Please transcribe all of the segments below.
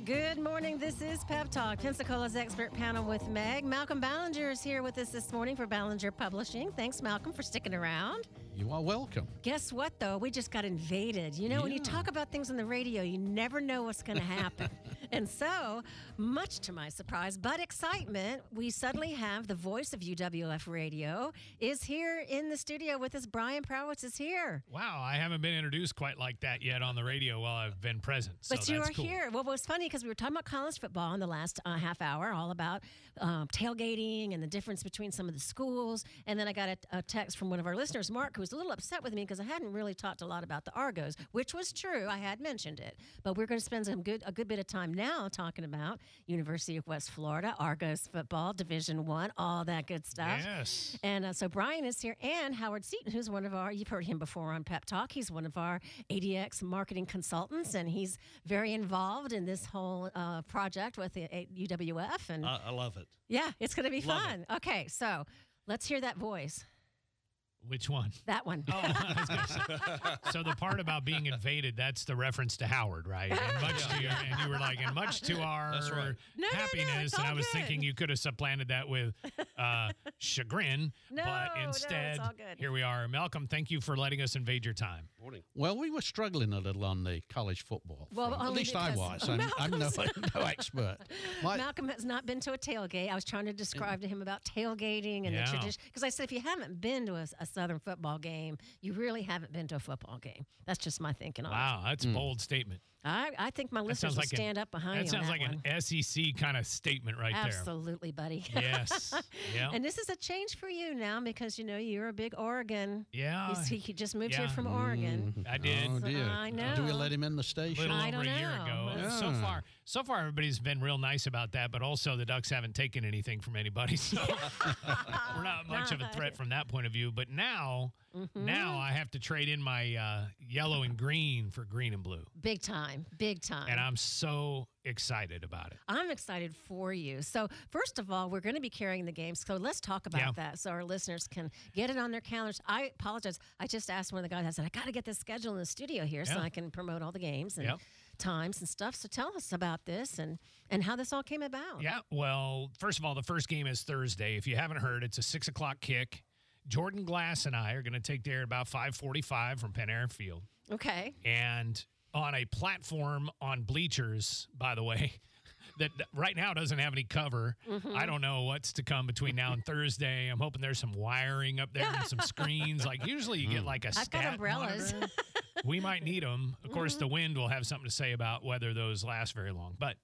Good morning. This is Pep Talk, Pensacola's expert panel with Meg. Malcolm Ballinger is here with us this morning for Ballinger Publishing. Thanks, Malcolm, for sticking around. You are welcome. Guess what, though? We just got invaded. You know, when you talk about things on the radio, you never know what's going to happen. And so, much to my surprise, but excitement, we suddenly have the voice of UWF Radio is here in the studio with us. Brian Prowitz is here. Wow, I haven't been introduced quite like that yet on the radio while I've been present. So But you that's are cool. here. Well, it was funny because we were talking about college football in the last half hour, all about tailgating and the difference between some of the schools. And then I got a text from one of our listeners, Mark, who was a little upset with me because I hadn't really talked a lot about the Argos, which was true. I had mentioned it. But we're going to spend a good bit of time now talking about University of West Florida, Argos football, Division I, all that good stuff. Yes. And so Brian is here, and Howard Seaton, who's one of our, you've heard him before on Pep Talk. He's one of our ADX marketing consultants, and he's very involved in this whole project with the UWF. And I love it. yeah, it's going to be Love fun. Okay, so let's hear that voice. Which one? That one. Oh, I was gonna say. So the part about being invaded, that's the reference to Howard, right? And much to your, and you were like, and much to our That's right. No, happiness. it's And all I was good. thinking you could have supplanted that with chagrin. No, but no, instead, it's all good. here we are. Malcolm, thank you for letting us invade your time. Morning. Well, we were struggling a little on the college football. Well, front. At only least I because was. I'm no expert. Malcolm has not been to a tailgate. I was trying to describe to him about tailgating and Yeah. the tradition. Because I said, if you haven't been to a Southern football game, you really haven't been to a football game. That's just my thinking on it. Wow, that's a bold statement. I think my That listeners sounds will like stand up behind that you sounds on like that one. an SEC kind of statement right Absolutely, buddy. there. Yes. Yeah. And this is a change for you now because, you know, you're a big Oregon. Yeah. He just moved Yeah. here from Oregon. I did. Oh, dear. I know. Do we let him in the station? Little I over don't a year know. ago. Yeah. So far, everybody's been real nice about that. But also, the Ducks haven't taken anything from anybody, so we're not much of a threat from that point of view. But now I have to trade in my yellow and green for green and blue, Big time. Big time. and I'm so excited about it. I'm excited for you. So, first of all, we're going to be carrying the games. So, let's talk about Yeah. that so our listeners can get it on their calendars. I apologize. I just asked one of the guys, I said, I got to get this schedule in the studio here so Yeah. I can promote all the games and Yep. times and stuff. So, tell us about this and how this all came about. Yeah. Well, first of all, the first game is Thursday. If you haven't heard, it's a 6:00 kick. Jordan Glass and I are going to take there at about 5:45 from Panera Field. Okay. And on a platform on bleachers, by the way, that right now doesn't have any cover. I don't know what's to come between now and Thursday. I'm hoping there's some wiring up there and some screens. Like usually you get like a I've got stat umbrellas. monitor. We might need them. Of course, the wind will have something to say about whether those last very long. But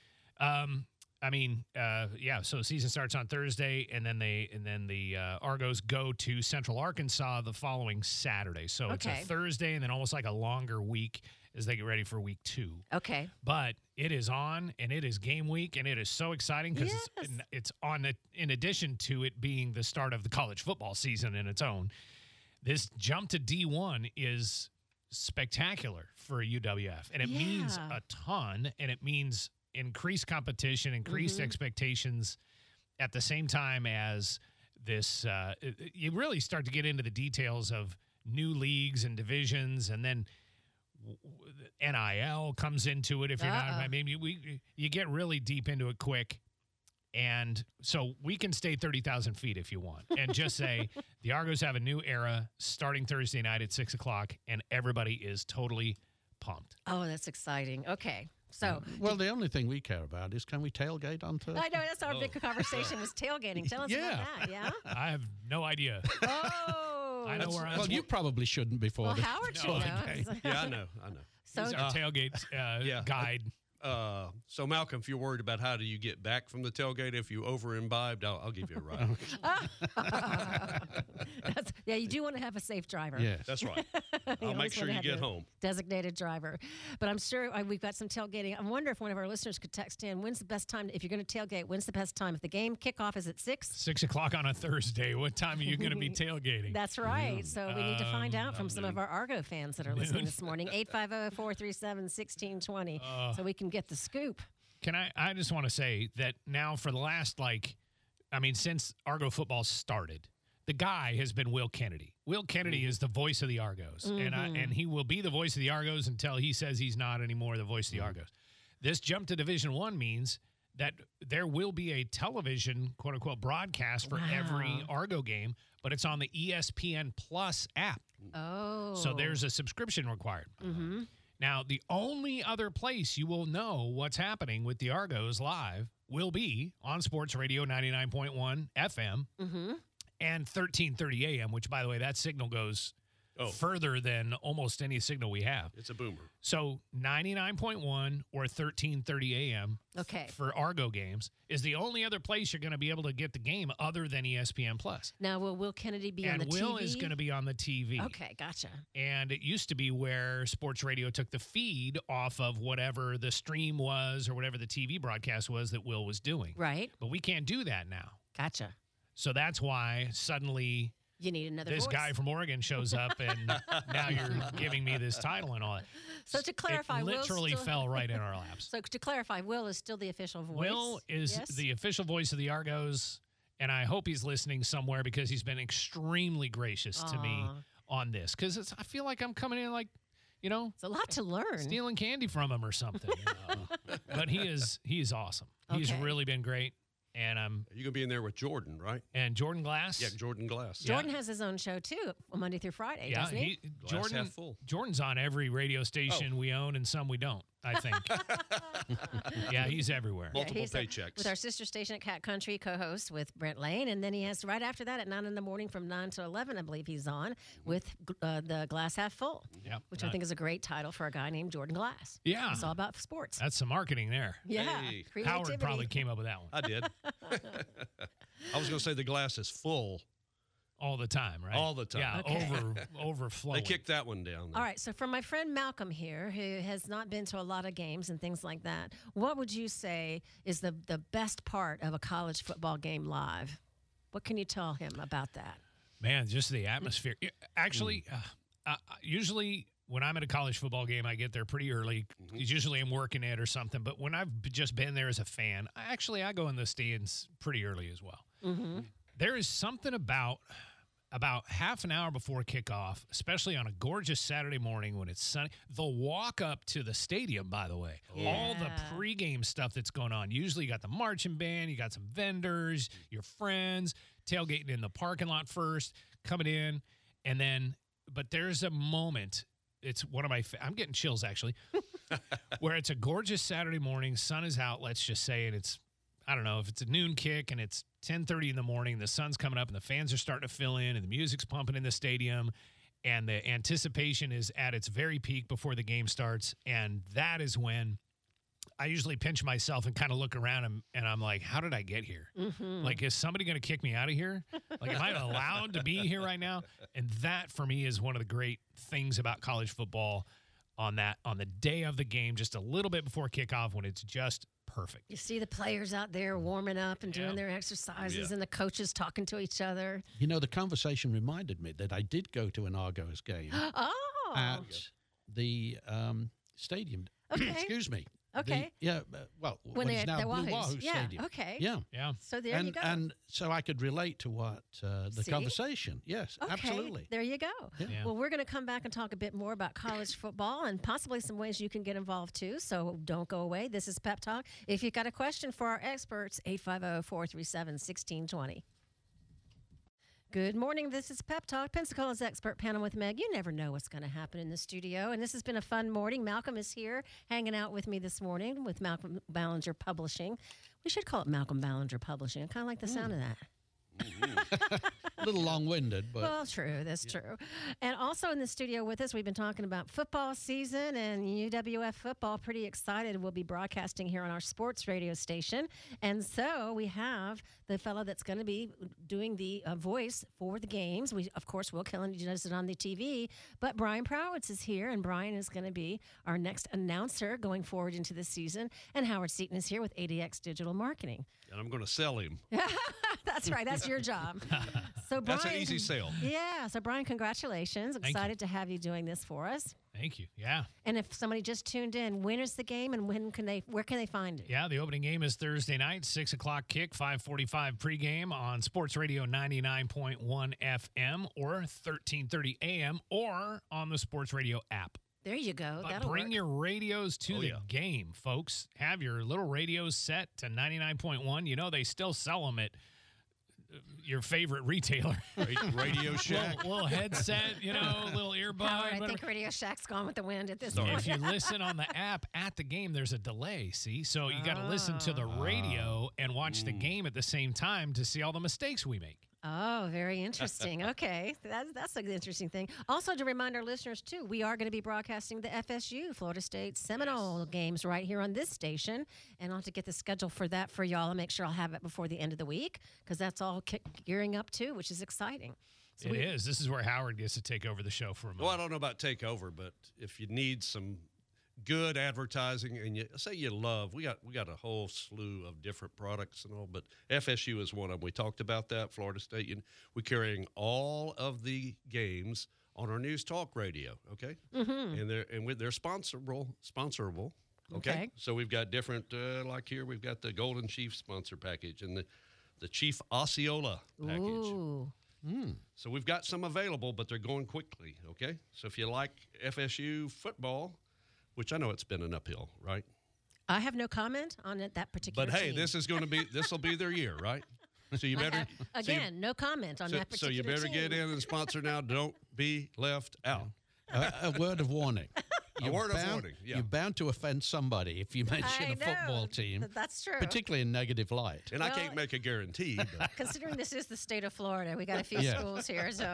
so season starts on Thursday, and then the Argos go to Central Arkansas the following Saturday. So it's Okay. a Thursday, and then almost like a longer week as they get ready for week 2. Okay. But it is on, and it is game week, and it is so exciting because Yes. it's on. In addition to it being the start of the college football season in its own, this jump to D1 is spectacular for UWF, and it means Yeah. a ton, and it means increased competition, increased expectations at the same time as this. You really start to get into the details of new leagues and divisions, and then NIL comes into it. If you're not, I mean, you get really deep into it quick. And so we can stay 30,000 feet if you want and just say the Argos have a new era starting Thursday night at 6:00, and everybody is totally pumped. Oh, that's exciting. Okay. So, Well, the only thing we care about is can we tailgate on Thursday? I know that's our big conversation was tailgating. Tell us Yeah. about that. Yeah. I have no idea. Oh. I know where I'm Well, you probably shouldn't before Well, the Howard should know. Yeah, I know. So, He's our tailgate guide. So, Malcolm, if you're worried about how do you get back from the tailgate if you over-imbibed, I'll give you a ride. yeah, you do want to have a safe driver. Yes. That's right. I'll always make sure wanna you have get your home. Designated driver. But I'm sure we've got some tailgating. I wonder if one of our listeners could text in, when's the best time, if you're going to tailgate, when's the best time? If the game kickoff is at 6? 6:00 on a Thursday. What time are you going to be tailgating? That's right. So we need to find out from some of our Argo fans that are listening this morning. 850-437-1620 so we can get the scoop. I just want to say that now for the last, since Argo football started, the guy has been Will Kennedy. Will Kennedy is the voice of the Argos, and he will be the voice of the Argos until he says he's not anymore the voice of the Argos. This jump to Division One means that there will be a television, quote unquote, broadcast for every Argo game, but it's on the ESPN Plus app. Oh. So there's a subscription required. Mm-hmm. Now, the only other place you will know what's happening with the Argos live will be on Sports Radio 99.1 FM and 1330 AM, which, by the way, that signal goes further than almost any signal we have. It's a boomer. So 99.1 or 1330 AM for Argo games is the only other place you're going to be able to get the game other than ESPN Plus. Now, will Will Kennedy be on the TV? And Will is going to be on the TV. Okay, gotcha. And it used to be where Sports Radio took the feed off of whatever the stream was or whatever the TV broadcast was that Will was doing. Right. But we can't do that now. Gotcha. So that's why suddenly you need another this voice. guy from Oregon shows up, and now you're giving me this title and all that. So to clarify, it Will literally still... fell right in our laps. So to clarify, Will is still the official voice. Will is the official voice of the Argos, and I hope he's listening somewhere because he's been extremely gracious to me on this. Because I feel like I'm coming in like, you know, it's a lot to learn. Stealing candy from him or something. You know? But he is awesome. He's really been great. And you're gonna be in there with Jordan, right? And Jordan Glass. Yeah, Jordan Glass. Jordan has his own show too, Monday through Friday. Yeah, doesn't he? Jordan's on every radio station we own and some we don't, I think. Yeah, he's everywhere. Multiple paychecks. With our sister station at Cat Country, co-host with Brent Lane, and then he has right after that at 9 in the morning from 9 to 11, I believe he's on with the Glass Half Full, which I think is a great title for a guy named Jordan Glass. Yeah, it's all about sports. That's some marketing there. Yeah, Howard probably came up with that one. I did. I was going to say the glass is full. All the time, right? All the time. Yeah, overflowing. They kicked that one down. All right, so from my friend Malcolm here, who has not been to a lot of games and things like that, what would you say is the best part of a college football game live? What can you tell him about that? Man, just the atmosphere. Actually, usually when I'm at a college football game, I get there pretty early. Usually I'm working it or something. But when I've just been there as a fan, I go in the stands pretty early as well. There is something about half an hour before kickoff, especially on a gorgeous Saturday morning when it's sunny. The walk up to the stadium, by the way, all the pregame stuff that's going on. Usually you got the marching band, you got some vendors, your friends, tailgating in the parking lot first, coming in, and then, but there's a moment. It's one of my, I'm getting chills actually, where it's a gorgeous Saturday morning, sun is out, let's just say, and it's, I don't know, if it's a noon kick and it's 10:30 in the morning, the sun's coming up and the fans are starting to fill in and the music's pumping in the stadium and the anticipation is at its very peak before the game starts. And that is when I usually pinch myself and kind of look around and I'm like, how did I get here? Like, is somebody going to kick me out of here? Like, am I allowed to be here right now? And that for me is one of the great things about college football on the day of the game, just a little bit before kickoff when it's just perfect. You see the players out there warming up and doing their exercises and the coaches talking to each other. You know, the conversation reminded me that I did go to an Argos game at the stadium. Okay. Excuse me. Okay. When it's now Blue Wahoo Stadium. Okay. Yeah. So there you go. And so I could relate to what the conversation. Yes, okay. absolutely. There you go. Yeah. Well, we're going to come back and talk a bit more about college football and possibly some ways you can get involved too. So don't go away. This is Pep Talk. If you've got a question for our experts, 850-437-1620. Good morning. This is Pep Talk, Pensacola's expert panel with Meg. You never know what's going to happen in the studio, and this has been a fun morning. Malcolm is here hanging out with me this morning with Malcolm Ballinger Publishing. We should call it Malcolm Ballinger Publishing. I kind of like the sound of that. A little long-winded, but well, true. That's true. And also in the studio with us, we've been talking about football season and UWF football. Pretty excited. We'll be broadcasting here on our sports radio station. And so we have the fellow that's going to be doing the voice for the games. We, of course, Will Kennedy does it on the TV, but Brian Prowitz is here, and Brian is going to be our next announcer going forward into the season. And Howard Seaton is here with ADX Digital Marketing. And I'm going to sell him. That's right. That's your job. So Brian, that's an easy sale. Yeah. So Brian, congratulations. Excited to have you doing this for us. Thank you. Yeah. And if somebody just tuned in, when is the game and where can they find it? Yeah, the opening game is Thursday night, 6 o'clock kick, 5:45 pregame on Sports Radio 99.1 FM or 1330 AM or on the Sports Radio app. There you go. But That'll bring work. your radios to the game, folks. Have your little radios set to 99.1. You know, they still sell them at your favorite retailer. Radio Shack. little headset, you know, little earbud. Howard, I whatever. think Radio Shack's gone with the wind at this If point. you listen on the app at the game, there's a delay, see? So you got to listen to the radio and watch the game at the same time to see all the mistakes we make. Oh, very interesting. Okay, that's an interesting thing. Also, to remind our listeners, too, we are going to be broadcasting the FSU, Florida State Seminole games right here on this station. And I'll have to get the schedule for that for y'all and make sure I'll have it before the end of the week because that's all gearing up, too, which is exciting. So It is. This is where Howard gets to take over the show for a moment. Well, I don't know about take over, but if you need some good advertising and you say you love, we got a whole slew of different products and all, but FSU is one of them. We talked about that. Florida State, we're carrying all of the games on our News Talk radio. Okay, and they're sponsorable. Okay, so we've got different like here we've got the Golden Chief sponsor package and the Chief Osceola package. Ooh. So we've got some available, but they're going quickly. Okay, so if you like FSU football, which I know it's been an uphill, right? I have no comment on it, that particular But hey, team. this will be their year, right? So you better Again, no comment on that so particular you better team. get in and sponsor now. Don't be left out. A word of warning. A word of warning. Yeah, You're bound to offend somebody if you mention I a football know. team, That's true. particularly in negative light. and I Well- can't make a guarantee. But Considering this is the state of Florida, we got a few Yeah. schools here. So,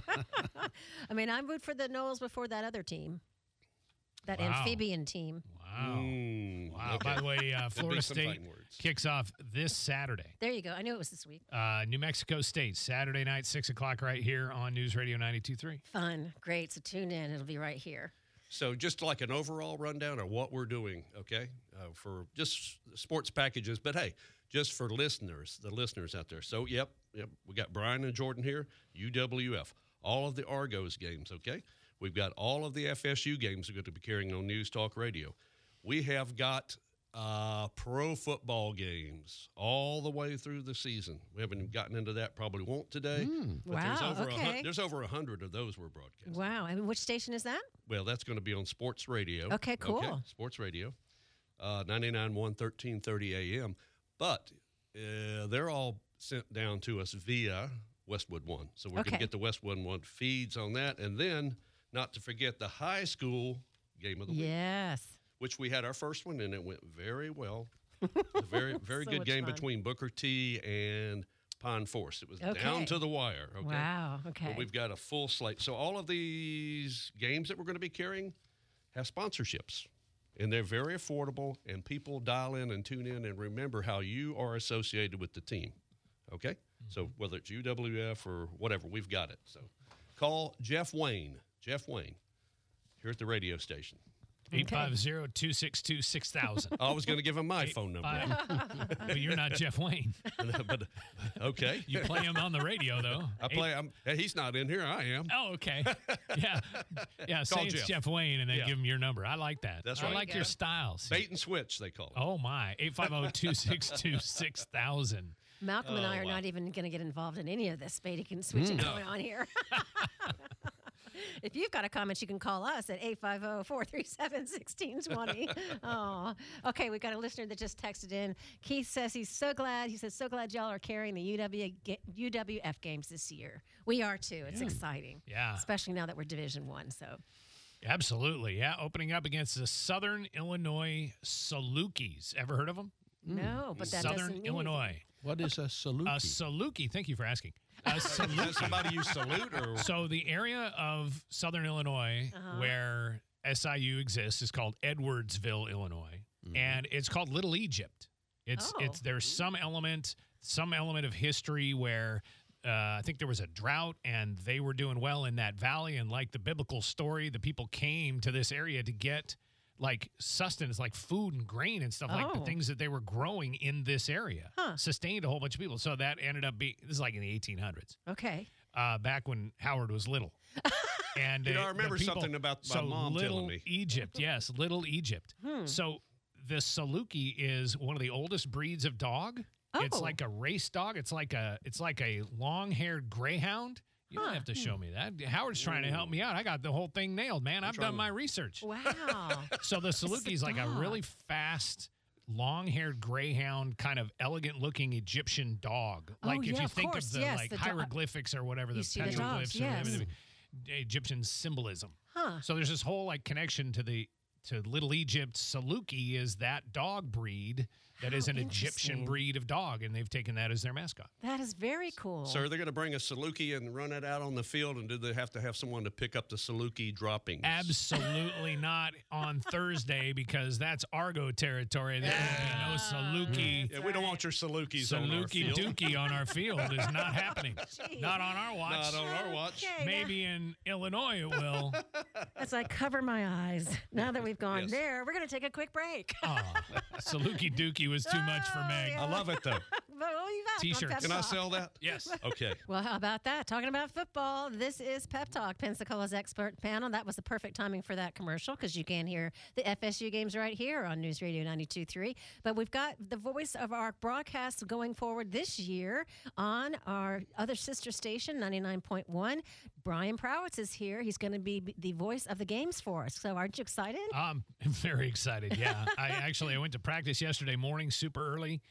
I mean, I'm root for the Noles before that other team, that Wow. amphibian team. Wow. Wow. okay. By the way, There'd Florida be some State fighting words. kicks off this Saturday. There you go. I knew it was this week. New Mexico State, Saturday night, 6 o'clock right here on News Radio 92.3. Fun. Great. So tune in. It'll be right here. So just like an overall rundown of what we're doing, okay, for just sports packages. But hey, just for listeners, the listeners out there. So yep, we got Brian and Jordan here, UWF, all of the Argos games, okay. We've got all of the FSU games we're going to be carrying on News Talk Radio. We have got pro football games all the way through the season. We haven't gotten into that, probably won't today. But Wow, there's over 100 of those we're broadcasting. Wow. I mean, which station is that? Well, that's going to be on Sports Radio. Okay, cool. Sports Radio, 99.1, 1330 AM. But they're all sent down to us via Westwood One. So we're going Okay. to get the Westwood One feeds on that. And then, not to forget, the high school game of the week, Yes. which we had our first one, and it went very well. A very, very So good much game fun. between Booker T and Pine Forest. It was Okay. down to the wire. Okay. Wow. Okay. But we've got a full slate. So all of these games that we're going to be carrying have sponsorships. And they're very affordable, and people dial in and tune in and remember how you are associated with the team. Okay? So whether it's UWF or whatever, we've got it. So call Jeff Wayne here at the radio station. 850-262-6000. I was going to give him my phone number. But you're not Jeff Wayne. But okay. You play him on the radio, though. He's not in here. I am. Oh, okay. Yeah. Yeah. Say Call it's Jeff. Jeff Wayne and then Yeah. give him your number. I like that. That's I right. like There your you go. style. See? Bait and switch, they call it. Oh, my. 850-262-6000. Malcolm and I are wow. not even going to get involved in any of this baiting and switching going on here. If you've got a comment, you can call us at 850-437-1620. Oh, okay. We got a listener that just texted in. Keith says he's so glad. He says, so glad y'all are carrying the UWF games this year. We are too. It's exciting. Yeah. Especially now that we're Division I. So Absolutely. Yeah. Opening up against the Southern Illinois Salukis. Ever heard of them? no, but that doesn't Southern mean Illinois. What is a salute? A Saluki. Thank you for asking. Is that somebody you salute or So the area of Southern Illinois where SIU exists is called Edwardsville, Illinois, and it's called Little Egypt. It's there's some element of history where I think there was a drought and they were doing well in that valley, and like the biblical story, the people came to this area to get like sustenance, like food and grain and stuff, like the Oh. things that they were growing in this area, sustained a whole bunch of people. So that ended up being, this is like in the 1800s. okay. Back when Howard was little. And You know, I the remember people- something about my mom Little telling me. Egypt, yes, Little Egypt. So the Saluki is one of the oldest breeds of dog. It's Oh. like a race dog. It's like a long-haired greyhound. You don't have to show me that. Howard's trying to help me out. I got the whole thing nailed, man. I've done my research. Wow. So the Saluki is like a really fast, long-haired greyhound, kind of elegant-looking Egyptian dog. Like if you think of the like hieroglyphics or whatever, the petroglyphs or whatever, the Egyptian symbolism. Huh. So there's this whole like connection to Little Egypt. Saluki is that dog breed that is an Egyptian breed of dog, and they've taken that as their mascot. That is very cool. So are they going to bring a Saluki and run it out on the field, and do they have to have someone to pick up the Saluki droppings? Absolutely not on Thursday, because that's Argo territory. There will be no Saluki. Yeah, we don't want your Salukis on our Saluki field. Dookie on our field is not happening. Not on our watch. Not on our watch. Okay, Maybe in Illinois it will. as I cover my eyes, now that we've gone there, we're going to take a quick break. Oh, Saluki Dookie was too much for Meg. I love it, though. But we'll be back on T-shirts. Pep Can I Talk. sell that? Yes. Okay. Well, how about that? Talking about football, this is Pep Talk, Pensacola's expert panel. That was the perfect timing for that commercial, because you can hear the FSU games right here on News Radio 92.3. But we've got the voice of our broadcast going forward this year on our other sister station, 99.1. Brian Prowitz is here. He's going to be the voice of the games for us. So aren't you excited? I'm very excited, yeah. I went to practice yesterday morning super early,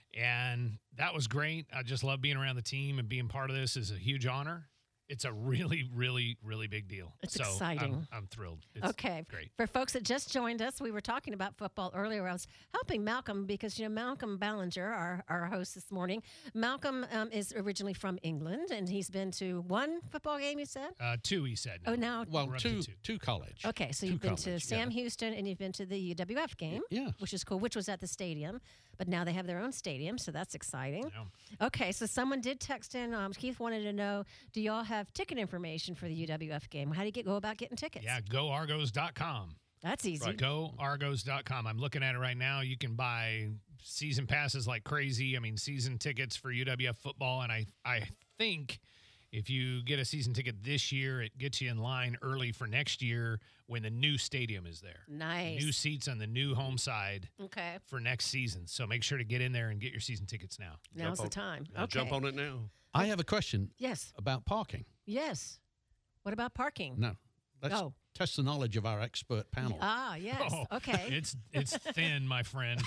and that was great. I just love being around the team, and being part of this is a huge honor. It's a really, really, really big deal. It's so exciting. I'm thrilled. It's okay. Great. For folks that just joined us, we were talking about football earlier. I was helping Malcolm because, Malcolm Ballinger, our host this morning, Malcolm is originally from England, and he's been to one football game, you said? 2, he said. Oh, now. Well, We're up to two college. Okay, so you've been to Sam Houston, and you've been to the UWF game, which is cool, which was at the stadium. But now they have their own stadium, so that's exciting. Yeah. Okay, so someone did text in. Keith wanted to know, do y'all have ticket information for the UWF game? How do you go about getting tickets? Yeah, goargos.com. That's easy. Right, goargos.com. I'm looking at it right now. You can buy season passes like crazy. I mean, season tickets for UWF football. And I think if you get a season ticket this year, it gets you in line early for next year when the new stadium is there. Nice. New seats on the new home side for next season. So make sure to get in there and get your season tickets now. Now's the time. Okay. Jump on it now. I have a question. Yes. About parking. Yes. What about parking? No. Let's test the knowledge of our expert panel. Ah, yes. Oh, okay. It's thin, my friend.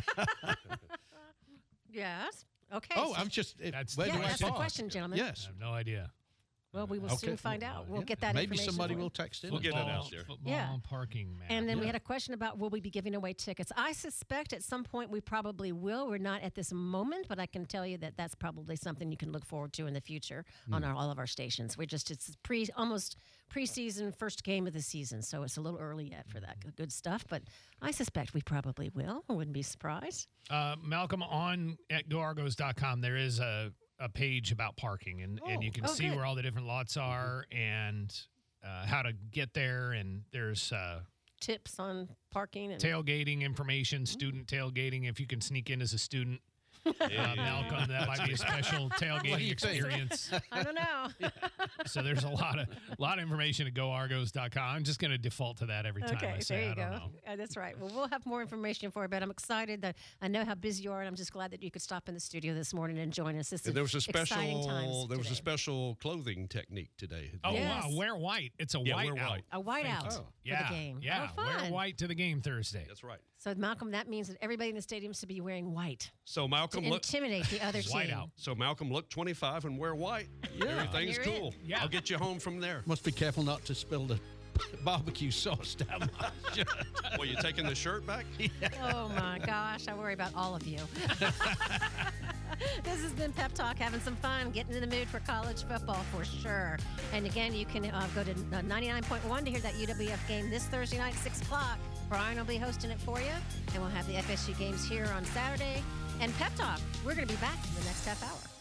Yes. Okay. Oh, I'm just. Where do I that's the park? question, gentlemen. Yes. I have no idea. Well, we will soon find out. We'll get that Maybe information. somebody for you. will text in. We'll get it out there. Football parking map. And then we had a question about, will we be giving away tickets? I suspect at some point we probably will. We're not at this moment, but I can tell you that that's probably something you can look forward to in the future on all of our stations. It's almost preseason, first game of the season, so it's a little early yet for that good stuff. But I suspect we probably will. I wouldn't be surprised. Malcolm, at goargos.com, there is a page about parking, and you can see where all the different lots are and how to get there. And there's tips on parking and tailgating information, student tailgating, if you can sneak in as a student. Malcolm, that might be a special tailgating experience. I don't know. So there's a lot of information at goargos.com. I'm just going to default to that every time I say there you I don't go. know. That's right. Well, we'll have more information for you, but I'm excited that I know how busy you are, and I'm just glad that you could stop in the studio this morning and join us. This is There was a exciting times special. There was a today. special clothing technique today. Oh, Yes. wow. Wear white. It's a Yeah, white wear out. white. A whiteout Oh. for the game. Yeah, Oh, fun. wear white to the game Thursday. That's right. So, Malcolm, that means that everybody in the stadium should be wearing white So to Malcolm look. intimidate the other team. White out. So Malcolm, look 25 and wear white. Everything's You're cool. in. Yeah. I'll get you home from there. Must be careful not to spill the barbecue sauce down my shirt. Well, you taking the shirt back? Oh, my gosh. I worry about all of you. This has been Pep Talk, having some fun, getting in the mood for college football for sure. And again, you can go to 99.1 to hear that UWF game this Thursday night, 6 o'clock. Brian will be hosting it for you, and we'll have the FSU games here on Saturday. And Pep Talk, we're going to be back in the next half hour.